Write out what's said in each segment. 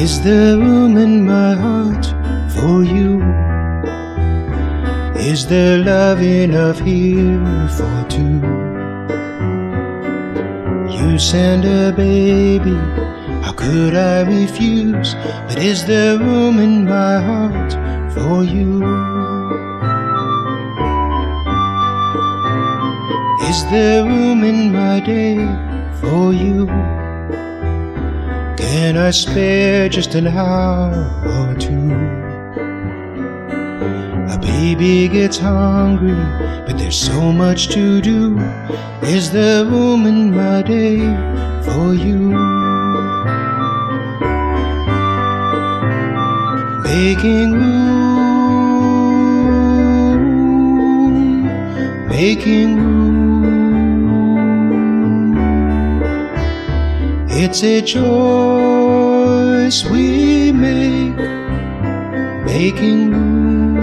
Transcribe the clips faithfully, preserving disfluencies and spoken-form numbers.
Is there room in my heart for you? Is there love enough here for two? You send a baby, how could I refuse? But is there room in my heart for you? Is there room in my day for you? Can I spare just an hour or two? A baby gets hungry, but there's so much to do. Is there room in my day for you? Making room, making room. It's a choice we make, making room.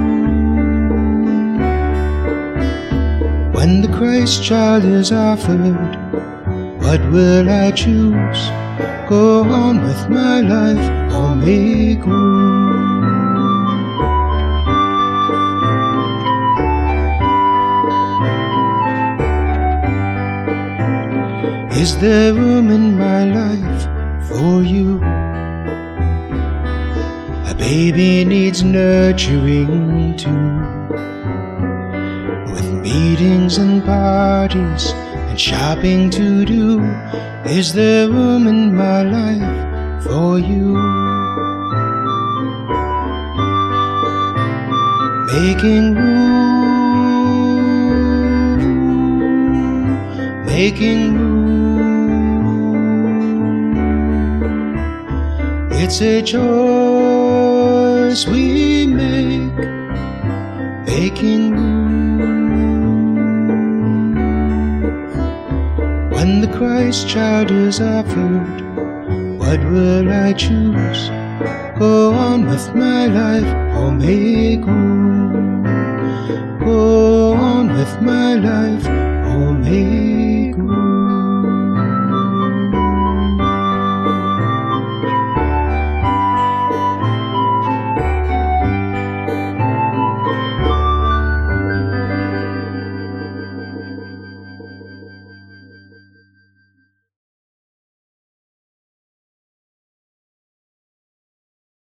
When the Christ child is offered, what will I choose? Go on with my life or make room? Is there room in my life for you? A baby needs nurturing too, with meetings and parties and shopping to do. Is there room in my life for you? Making room, making room. It's a choice we make, making room. When the Christ child is offered, what will I choose? Go on with my life or make room? Go on with my life or make